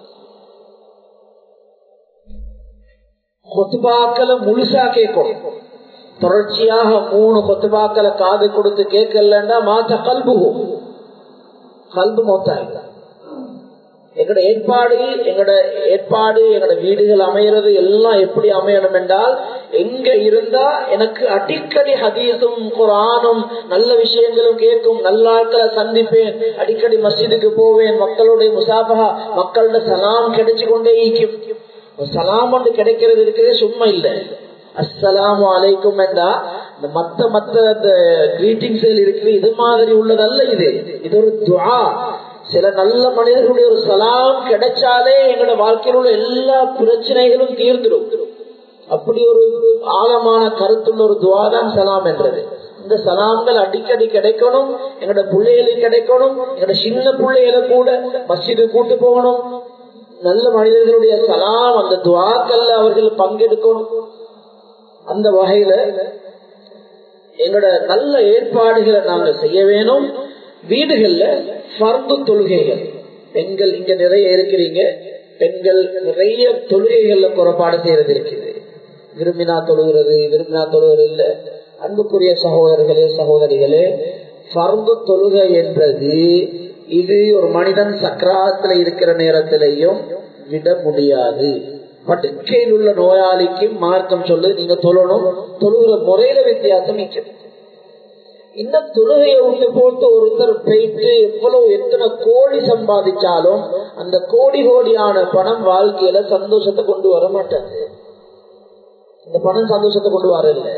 S1: கொத்துபாக்களை முழுசா கேட்கணும். தொடர்ச்சியாக மூணு கொத்துபாக்களை காது கொடுத்து கேட்கலன்னா மாத்த கல்பு கல்பு மொத்தாயில. எங்கட ஏற்பாடு எங்கட ஏற்பாடு எங்கட வீடுகள் அமைகிறது எல்லாம் எப்படி அமையணும் என்றால், எங்க இருந்தா எனக்கு அடிக்கடி ஹதீஸும் குர்ஆனும் நல்ல விஷயங்களும் கேட்கும், நல்ல ஆட்களை சந்திப்பேன், அடிக்கடி மஸ்ஜிதுக்கு போவேன், மக்களுடைய முசாபஹா மக்களோட சலாம் கிடைச்சு கொண்டே இருக்கும். சலாம் ஒன்று கிடைக்கிறது இருக்கிறதே சும்மா இல்லை. அஸ்ஸலாமு அலைக்கும் என்றா இந்த மத்த மத்த கிரீட்டிங்ஸ் இருக்குது, இது மாதிரி உள்ளதல்ல. இது இது ஒரு துஆ. சில நல்ல மனிதர்களுடைய ஒரு சலாம் கிடைச்சாலே எங்களோட வாழ்க்கையில் உள்ள எல்லா பிரச்சனைகளும் தீர்ந்துடும். அப்படி ஒரு ஆழமான கருத்துள்ள ஒரு துஆ தான் சலாம் என்றது. இந்த சலாம்கள் அடிக்கடி கிடைக்கணும், எங்களோட பிள்ளைகளுக்கு கிடைக்கணும். எங்களோட சின்ன பிள்ளைகளை கூட மஸ்ஜிது கூட்டு போகணும். நல்ல மனிதர்களுடைய சலாம் அந்த துஆக்கள்ல அவர்கள் பங்கெடுக்கணும். அந்த வகையில எங்களோட நல்ல ஏற்பாடுகளை நாங்க செய்ய வேணும். வீடுகள்ல ஃபர்து தொழுகைகள், பெண்கள் இங்க நிறைய இருக்கிறீங்க, பெண்கள் நிறைய தொழுகைகள்ல குறைபாடு செய்யறது இருக்குது. விரும்பினா தொழுகிறது, விரும்பினா தொழுகிறது இல்ல. அன்புக்குரிய சகோதரர்களே சகோதரிகளே, ஃபர்து தொழுகை என்றது இது ஒரு மனிதன் சக்கராத்துல இருக்கிற நேரத்திலையும் விட முடியாது. படுக்கையில் உள்ள நோயாளிக்கு மார்க்கம் சொல்லு நீங்க தொழணும், தொழுகிற முறையில வித்தியாசம் நிற்கிறது. இந்த தொழுகையை விட்டு போட்டு ஒருத்தர் போயிட்டு எவ்வளவு எத்தனை கோடி சம்பாதிச்சாலும் அந்த கோடி கோடியான பணம் வாழ்க்கையில சந்தோஷத்தை கொண்டு வர மாட்டாது. இந்த பணம் சந்தோஷத்தை கொண்டு வரல.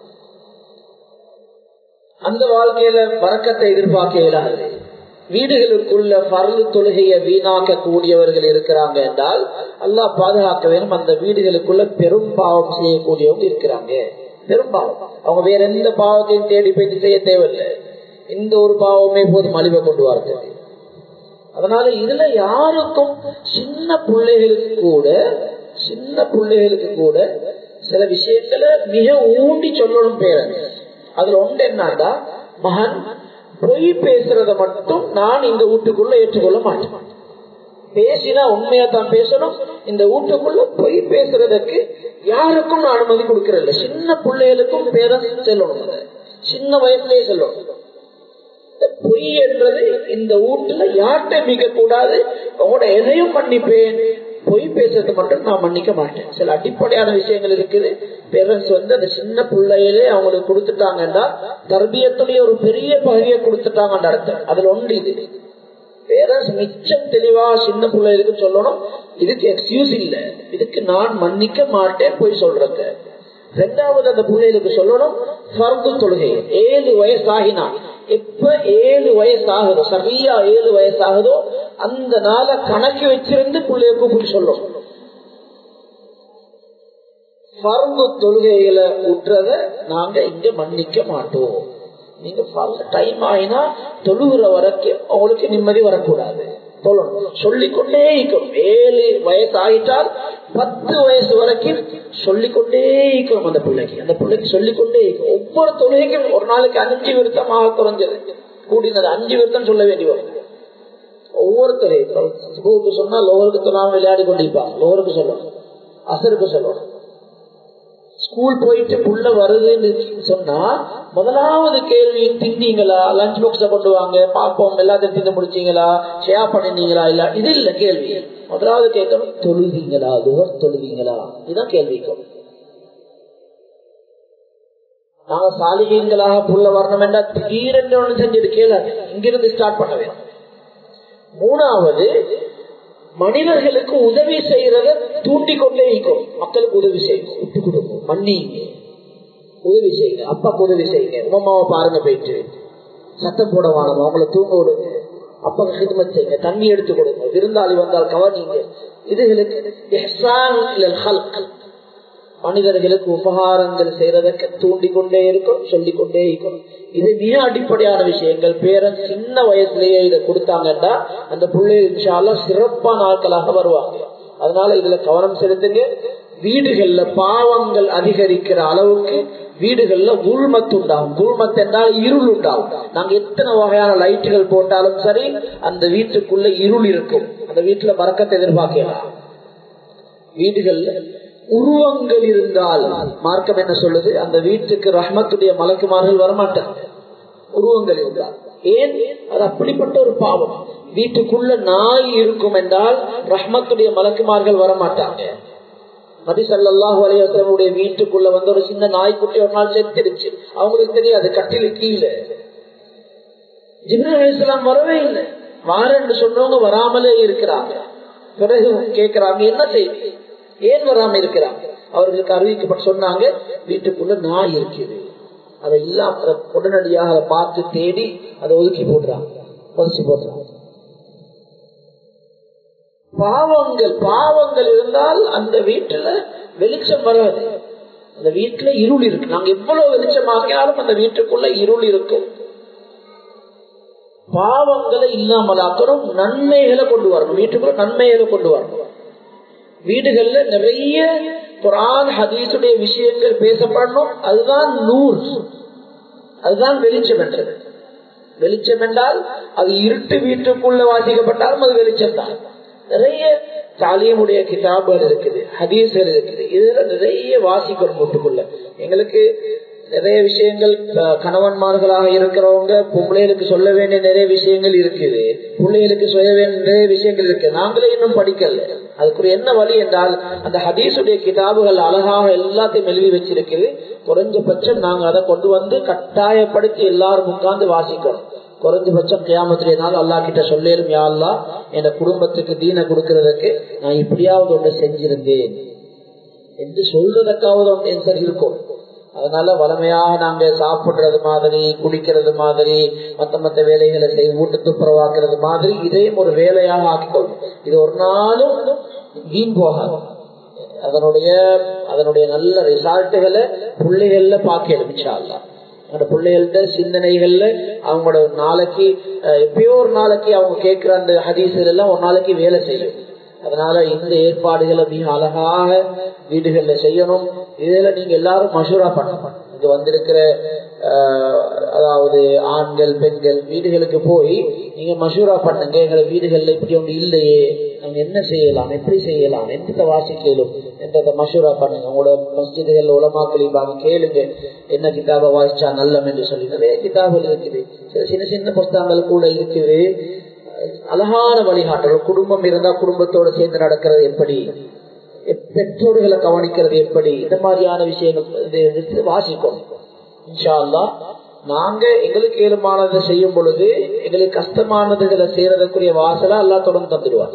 S1: அந்த வாழ்க்கையில பரக்கத்தை எதிர்பார்க்க இயலாது. வீடுகளுக்குள்ள ஃபர்து தொழுகையை வீணாக்க கூடியவர்கள் இருக்கிறாங்க என்றால் அல்லாஹ் பாதுகாக்க வேணும். அந்த வீடுகளுக்குள்ள பெரும் பாவம் செய்யக்கூடியவங்க இருக்கிறாங்க. பெரும் பாவம், அவங்க வேற எந்த பாவத்தையும் தேடி போய் செய்ய தேவையில்லை. இந்த ஒரு பாவமே போதும் அழிவை கொண்டு வரது. அதனால இதுல யாருக்கும் சின்ன பிள்ளைகளுக்கு கூட சின்ன பிள்ளைகளுக்கு கூட சில விஷயத்துல மிக ஊண்டி சொல்லணும் பேரண்ட்ஸ். அதுல ஒன்று என்னன்னா, மகன் பொய் பேசுறத மட்டும் நான் இந்த வீட்டுக்குள்ள ஏற்றுக்கொள்ள மாட்டேன். பேசினா உண்மையா தான் பேசணும். இந்த வீட்டுக்குள்ள பொய் பேசுறதுக்கு யாருக்கும் நான் அனுமதி கொடுக்கறதில்ல. சின்ன பிள்ளைகளுக்கும் பேரண்ட்ஸ் சொல்லணும், சின்ன வயசுலயே சொல்லணும். பொய் என்றது இந்த வீட்டுல யார்கிட்ட மிக்க கூடாது. உங்களோட எதையும் மன்னிப்பேன், பொய் பேசுறது மட்டும் நான் மன்னிக்க மாட்டேன். சில அடிப்படையான விஷயங்கள் இருக்குது. பேரண்ட்ஸ் வந்து அந்த சின்ன பிள்ளையிலே அவங்களுக்கு கொடுத்துட்டாங்கன்னா தர்பியத்துடைய ஒரு பெரிய பகுதியை கொடுத்துட்டாங்கன்ற அர்த்தம். அதுல ஒன்று இது. பேரண்ட்ஸ் மிச்சம் தெளிவா சின்ன பிள்ளைகளுக்கு சொல்லணும், இதுக்கு எக்ஸ்கியூஸ் இல்லை, இதுக்கு நான் மன்னிக்க மாட்டேன் பொய் சொல்றது. ரெண்டாவது அந்த பிள்ளைகளுக்கு சொல்லணும் ஃபர்து தொழுகை. ஏழு வயசாகினா, எப்ப ஏழு வயசாகுதோ, சரியா ஏழு வயசாகுதோ அந்த நாளை கணக்கு வச்சிருந்து பிள்ளைய கூப்பிட்டு சொல்லணும். ஃபர்து தொழுகைகளை விட்டுறத நாங்க இங்க மன்னிக்க மாட்டோம். நீங்க டைம் ஆயினா தொழுகிற வரைக்கும் அவங்களுக்கு நிம்மதி வரக்கூடாது. சொல்லிக்கொண்டே இருக்கணும். ஏழு வயசு ஆகிட்டால் பத்து வயசு வரைக்கும் சொல்லிக்கொண்டே இருக்கணும். அந்த பிள்ளைக்கு அந்த பிள்ளைக்கு சொல்லிக்கொண்டே இருக்கும். ஒவ்வொரு தொழுகைக்கும் ஒரு நாளைக்கு அஞ்சு விருத்தமாக குறைஞ்சது, கூடினது அஞ்சு விருத்தம் சொல்ல வேண்டி வரும். ஒவ்வொரு தொழுகை ஸ்கூலுக்கு சொன்னா லோகருக்கு தொழாம விளையாடி கொண்டிருப்பாங்க, லோகருக்கு சொல்லணும், அசருக்கு சொல்லணும். ஸ்கூல் போயிட்டு புள்ள வருதுன்னு சொன்னா முதலாவது கேள்வி, தின்னீங்களா, லஞ்ச் பாக்ஸ கொண்டு வாங்க பாப்போம், எல்லாத்தையும் தின்னு முடிச்சீங்களா, ஷேர் பண்ணினீங்களா, இல்ல இது இல்ல கேள்வி. முதலாவது கேட்கணும், தொழுவீங்களா, துவர் தொழுவீங்களா, இதுதான் கேள்விக்கும். நாங்க சாலிகீன்களாக புள்ள வரணும் என்றா திடீரென்று ஒன்று செஞ்சது கேளாது, இங்கிருந்து ஸ்டார்ட் பண்ண வேண்டும். மூணாவது, மனிதர்களுக்கு உதவி செய்யறத தூண்டிக்கொண்டே இருக்கும். மக்களுக்கு உதவி செய்யுங்க, விட்டு கொடுங்க, மன்னிங்க, உதவி செய்யுங்க, அப்பாக்கு உதவி செய்யுங்க, உமாவை பாருங்க, போயிட்டு சத்தம் போட வாங்க, அவங்கள தூங்க விடுங்க, அப்பாக்கு ஹிதமத் செய்யுங்க, தண்ணி எடுத்து கொடுங்க, விருந்தாளி வந்தால் கவனிங்க. இதுகளுக்கு இஹ்சான் இலல் ஹல்க், மனிதர்களுக்கு உபகாரங்கள் செய்யறதற்கு தூண்டிக்கொண்டே இருக்கும், சொல்லிக்கொண்டே இருக்கணும். இது மிக அடிப்படையான விஷயங்கள். பேரன் சின்ன வயசுலயே இதை கொடுத்தாங்கன்னா அந்த பிள்ளை இன்ஷா அல்லாஹ் சிறப்பான ஆட்களாக வருவாங்க. அதனால இதுல கவனம் செலுத்துங்க. வீடுகள்ல பாவங்கள் அதிகரிக்கிற அளவுக்கு வீடுகள்ல குல்மத் உண்டாகும். குல்மத் என்றால் இருள் உண்டாகும். நாங்க எத்தனை வகையான லைட்டுகள் போட்டாலும் சரி, அந்த வீட்டுக்குள்ள இருள் இருக்கும். அந்த வீட்டுல பரக்கத்தை எதிர்பார்க்கலாம். வீடுகள்ல உருவங்கள் இருந்தால் மார்க்கம் என்ன சொல்லுது, அந்த வீட்டுக்கு ரஹ்மத்துடைய மலக்குமார்கள் வரமாட்டாங்க. உருவங்கள் இருந்தால் ஏன், அது அப்படிப்பட்ட ஒரு பாவம். வீட்டுக்குள்ள நாய் இருக்கும் என்றால் ரஹ்மத்துடைய மலக்குமார்கள் வரமாட்டாங்க. நபி ஸல்லல்லாஹு அலைஹி வஸல்லம் வீட்டுக்குள்ள வந்து ஒரு சின்ன நாய்க்குட்டி ஒரு நாள் செத்துருச்சு. அவங்களுக்கு தெரியாது, கட்டில கீழே. ஜிப்ரீல் அலைஹிஸ்ஸலாம் வரவே இல்லை. வாரன்னு சொன்னவங்க வராமலே இருக்கிறாங்க. பிறகு கேட்கிறாங்க, என்ன செய்தி, ஏன் வராம இருக்கிறாங்க? அவர்களுக்கு அறிவிக்கப்பட்டு சொன்னாங்க, வீட்டுக்குள்ள நாய் இருக்குது. அதை இல்லாம உடனடியாக அதை பார்த்து தேடி அதை ஒதுக்கி போடுறாங்க, ஒதுக்கி போடுறாங்க. பாவங்கள் பாவங்கள் இருந்தால் அந்த வீட்டுல வெளிச்சம் வராது. அந்த வீட்டுல இருள் இருக்கு. நாங்க எவ்வளவு வெளிச்சமாக்கினாலும் அந்த வீட்டுக்குள்ள இருள் இருக்கும். பாவங்களை இல்லாமலாக்கிறோம், நன்மைகளை கொண்டு வரணும். வீட்டுக்குள்ள நன்மைகளை கொண்டு வரணும். வீடுகள்ல நிறைய குர்ஆன் ஹதீஸுடைய விஷயங்கள் பேசப்படணும். அதுதான் நூர், அதுதான் வெளிச்சம் என்றது. வெளிச்சம் என்றால் அது இருட்டு வீட்டுக்குள்ள வாசிக்கப்பட்டாலும் அது வெளிச்சம் தான். நிறைய தாலீமுடைய கிதாபுகள் இருக்குது, ஹதீஸ்கள் இருக்குது. இதுல நிறைய வாசிக்கணும். வீட்டுக்குள்ள எங்களுக்கு நிறைய விஷயங்கள், கணவன்மார்களாக இருக்கிறவங்க பொம்பளைகளுக்கு சொல்ல வேண்டிய நிறைய விஷயங்கள் இருக்குது, பிள்ளைகளுக்கு சொல்ல வேண்டிய நிறைய விஷயங்கள் இருக்கு. நாங்களே இன்னும் படிக்கல. அதுக்குரிய என்ன வழி என்றால், அந்த ஹதீஸுடைய கிதாபுகள் அழகாக எல்லாத்தையும் எழுதி வச்சிருக்குது. குறைஞ்சபட்சம் நாங்க அதை கொண்டு வந்து கட்டாயப்படுத்தி எல்லாரும் உட்கார்ந்து வாசிக்கணும். குறைஞ்சபட்சம் கியாமத்துடைய நாள் அல்லாஹ் கிட்ட சொல்லேரும், யா அல்லாஹ், என் குடும்பத்துக்கு தீனை கொடுக்கறதுக்கு நான் இப்படியாவது ஒன்று செஞ்சிருந்தேன் என்று சொல்றதுக்காவது ஒன்று இருக்கும். அதனால வளமையாக நாங்க சாப்பிடுறது மாதிரி, குடிக்கிறது மாதிரி, மத்த மத்த வேலைகளை செய்ய, வீட்டு துப்புரவாக்குறது மாதிரி இதையும் ஒரு வேலையாக ஆக்கிக்கொள்ளும். இது ஒரு நாளும் வீண் போகாது. அதனுடைய அதனுடைய நல்ல ரிசல்ட்டுகளை பிள்ளைகள்ல பார்க்கணும். இன்ஷா அல்லாஹ் அந்த பிள்ளைகள்ட சிந்தனைகள்ல அவங்களோட நாளைக்கு எப்பயோ ஒரு நாளைக்கு அவங்க கேட்கிற அந்த ஹதீஸ்கள் எல்லாம் ஒரு நாளைக்கு வேலை செய்யும். அதனால இந்த ஏற்பாடுகளை மிக அழகாக வீடுகள்ல செய்யணும். இதுல நீங்க எல்லாரும் மஷூரா பண்ணணும். இங்க வந்திருக்கிற அதாவது ஆண்கள் பெண்கள் வீடுகளுக்கு போய் நீங்க மஷூரா பண்ணுங்க, எங்களை வீடுகள்ல இப்படி ஒன்று இல்லையே, நாங்க என்ன செய்யலாம், எப்படி செய்யலாம், எந்த வாசிக்கலும் என்றதை மஷூரா பண்ணுங்க. உங்களோட மஸ்ஜிதுகள் உலமாக்கள் கேளுங்க, என்ன கிதாபை வாசிச்சா நல்லம் என்று சொல்லி நிறைய கிதாபுகள் இருக்குது. சின்ன சின்ன புத்தகங்கள் கூட இருக்குது. அழகான வழிகாட்டல். குடும்பம் இருந்தா குடும்பத்தோடு சேர்ந்து நடக்கிறது எப்படி, பெற்றோர்களை கவனிக்கிறது எப்படி, இந்த மாதிரியான விஷயங்கள் வாசிக்கும். இன்ஷா அல்லாஹ் நாங்க எங்களுக்கு ஏழுமானதை செய்யும் பொழுது எங்களுக்கு கஷ்டமானதுகளை செய்யறதுக்குரிய வாசலை அல்லாஹ் தொடர்ந்து தந்துடுவார்.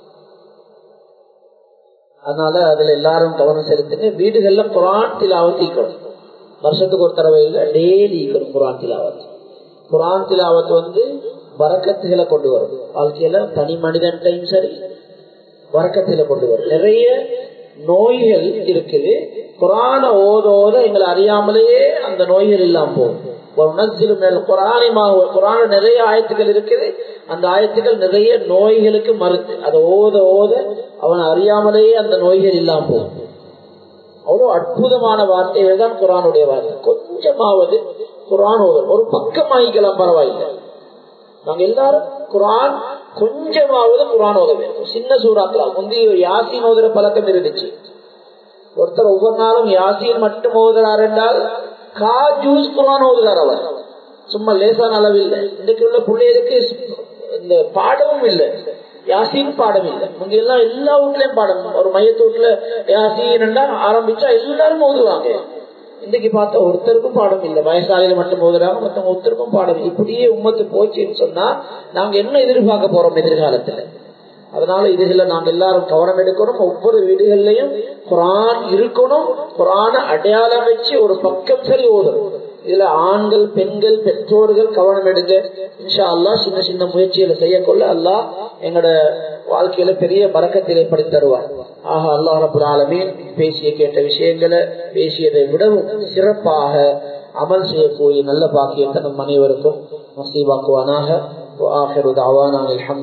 S1: அதனால அதுல எல்லாரும் கவனம் செலுத்துங்க. வீடுகள்ல குர்ஆன் திலாவத் ஈக்கணும். வருஷத்துக்கு ஒரு தடவை இல்லை, டெய்லி ஈக்கணும் குர்ஆன் திலாவத். குர்ஆன் திலாவத் வந்து பரக்கத்துகளை கொண்டு வரும். வாழ்க்கையில தனி மனிதன்டையும் சரி பரக்கத்துல கொண்டு வரும். நிறைய நோய்கள் இருக்குது. குர்ஆனை ஓத ஓத எங்களை அறியாமலேயே அந்த நோய்கள் இல்லாம போகும். குர்ஆன்ல நிறைய ஆயத்துக்கள் இருக்குது. அந்த ஆயத்துக்கள் நிறைய நோய்களுக்கு மருந்து. அதை ஓத ஓத அவன் அறியாமலேயே அந்த நோய்கள் இல்லாம போகும். அவ்வளவு அற்புதமான வார்த்தைகள் தான் குர்ஆனுடைய வார்த்தை. கொஞ்சமாவது குர்ஆன் ஓத ஒரு பக்கம் ஆகிக்கலாம், பரவாயில்லை. நாங்க எல்லாரும் குர்ஆன் கொஞ்சமாவது குர்ஆன் ஓத வேண்டும். சின்ன சூறாக்கள் முந்தைய யாசீன் ஓதுற பழக்கம் இருந்துச்சு. ஒருத்தர் ஒவ்வொரு நாளும் யாசீன் மட்டும் ஓதுறார் என்றால் கா ஜூஸ் குர்ஆன் ஓதுறார். அவர் சும்மா லேசான அளவில். இன்றைக்கு உள்ள பிள்ளைகளுக்கு இந்த பாடமும் இல்லை, யாசீன் பாடம் இல்லை. முந்தையெல்லாம் எல்லா வீட்லயும் பாடம். ஒரு மையத்து வீட்டுல யாசீன் ஆரம்பிச்சா எல்லாரும் ஓதுவாங்க. இன்னைக்கு பார்த்தா ஒருத்தருக்கும் பாடம் இல்லை. வயசாலையில மட்டும் ஓதுறாங்க, மற்றவங்க ஒருத்தருக்கும் பாடம். இப்படியே உம்மத்து போச்சுன்னு சொன்னா நாங்க என்ன எதிர்பார்க்க போறோம் எதிர்காலத்துல? அதனால இதுல நாங்க எல்லாரும் கவனம் எடுக்கணும். ஒவ்வொரு வீடுகள்லயும் குர்ஆன் இருக்கணும். குர்ஆனை அடையாளம் வச்சு ஒரு பக்கம் சரி ஓதணும். இதுல ஆண்கள், பெண்கள், பெற்றோர்கள் கவனம் எடுங்க. இன்ஷா அல்லாஹ் சின்ன சின்ன முயற்சிகளை செய்யக்கொள்ள அல்லாஹ் எங்களோட வாழ்க்கையில பெரிய பரக்கத்தை ஏற்படுத்தி தருவார். ஆக அல்லாஹ் ரப்பல் ஆலமீன் பேசிய கேட்ட விஷயங்களை பேசியதை விடவும் சிறப்பாக அமல் செய்யக்கூடிய நல்ல பாக்கியத்தை நம் அனைவருக்கும் நசீபாக்குவானாக.